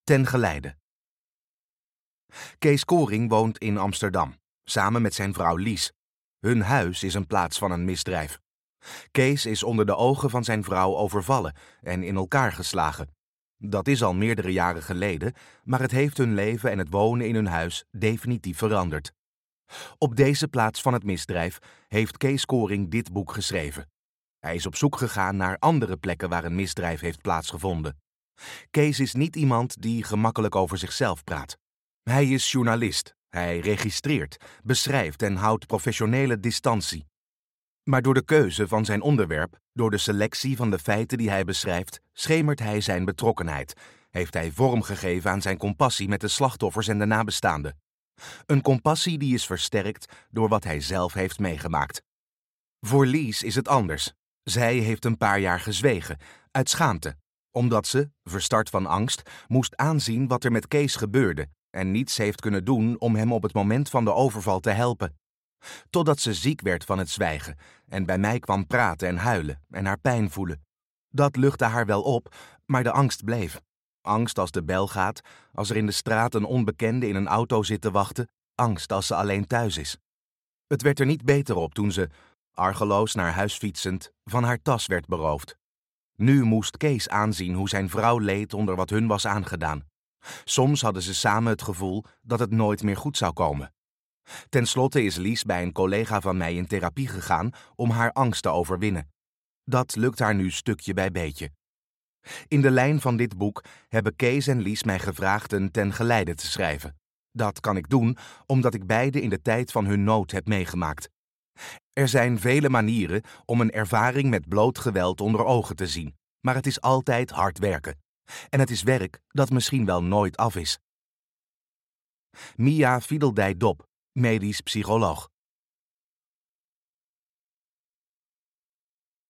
Ten geleide. Kees Coring woont in Amsterdam, samen met zijn vrouw Lies. Hun huis is een plaats van een misdrijf. Kees is onder de ogen van zijn vrouw overvallen en in elkaar geslagen. Dat is al meerdere jaren geleden, maar het heeft hun leven en het wonen in hun huis definitief veranderd. Op deze plaats van het misdrijf heeft Kees Coring dit boek geschreven. Hij is op zoek gegaan naar andere plekken waar een misdrijf heeft plaatsgevonden. Kees is niet iemand die gemakkelijk over zichzelf praat. Hij is journalist, hij registreert, beschrijft en houdt professionele distantie. Maar door de keuze van zijn onderwerp, door de selectie van de feiten die hij beschrijft, schemert hij zijn betrokkenheid, heeft hij vorm gegeven aan zijn compassie met de slachtoffers en de nabestaanden. Een compassie die is versterkt door wat hij zelf heeft meegemaakt. Voor Lies is het anders. Zij heeft een paar jaar gezwegen, uit schaamte, omdat ze, verstart van angst, moest aanzien wat er met Kees gebeurde en niets heeft kunnen doen om hem op het moment van de overval te helpen. Totdat ze ziek werd van het zwijgen en bij mij kwam praten en huilen en haar pijn voelen. Dat luchtte haar wel op, maar de angst bleef. Angst als de bel gaat, als er in de straat een onbekende in een auto zit te wachten, angst als ze alleen thuis is. Het werd er niet beter op toen ze, argeloos naar huis fietsend, van haar tas werd beroofd. Nu moest Kees aanzien hoe zijn vrouw leed onder wat hun was aangedaan. Soms hadden ze samen het gevoel dat het nooit meer goed zou komen. Ten slotte is Lies bij een collega van mij in therapie gegaan om haar angst te overwinnen. Dat lukt haar nu stukje bij beetje. In de lijn van dit boek hebben Kees en Lies mij gevraagd een ten geleide te schrijven. Dat kan ik doen omdat ik beide in de tijd van hun nood heb meegemaakt. Er zijn vele manieren om een ervaring met bloot geweld onder ogen te zien, maar het is altijd hard werken. En het is werk dat misschien wel nooit af is. Mia Fiedeldij-Dop, medisch psycholoog.